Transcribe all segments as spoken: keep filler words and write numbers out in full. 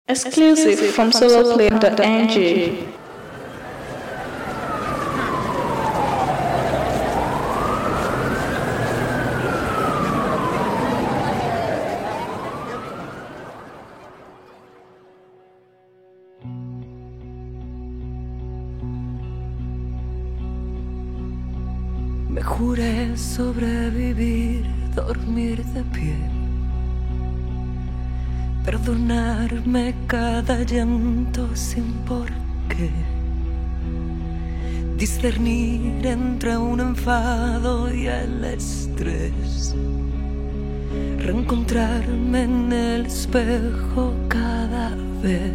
Exclusive from soloplane dot n g. Me juré sobrevivir, dormir de pie, perdonarme cada llanto sin por qué, discernir entre un enfado y el estrés, reencontrarme en el espejo cada vez.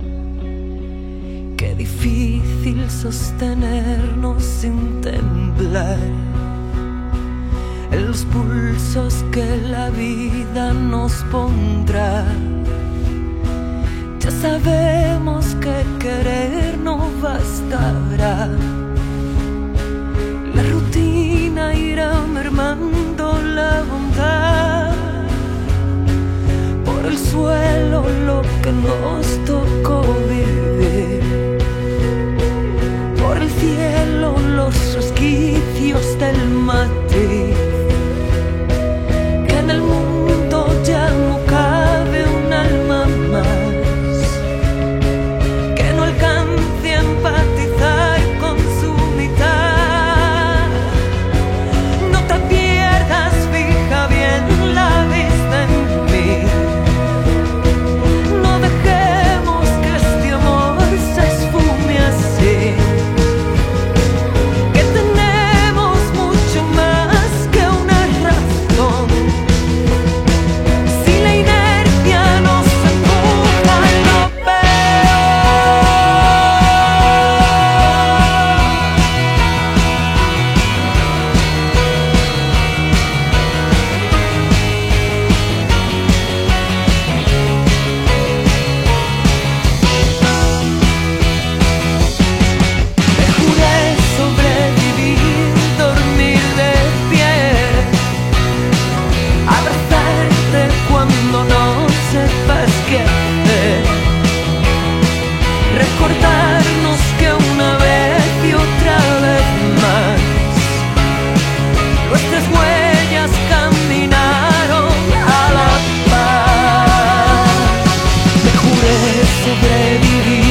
Qué difícil sostenernos sin temblar en los pulsos que la vida nos pondrá. Ya sabemos que querer no bastará. La rutina irá mermando la bondad. Por el suelo lo que nos tocó vivir. Por el cielo los resquicios del matiz. Que en el mundo ya no cabe un alma más que no alcance a empatizar con su mitad. No te pierdas, fija bien la vista en mí. No dejemos que este amor se esfume así. Recordarnos que una vez y otra vez más nuestras huellas caminaron a la paz. Me juré sobrevivir.